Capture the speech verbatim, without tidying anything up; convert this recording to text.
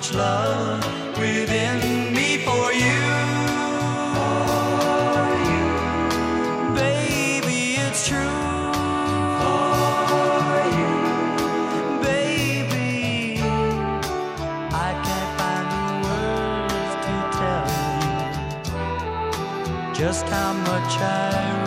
much love within me for you. For you. Baby, it's true. For you. Baby, I can't find the words to tell you just how much I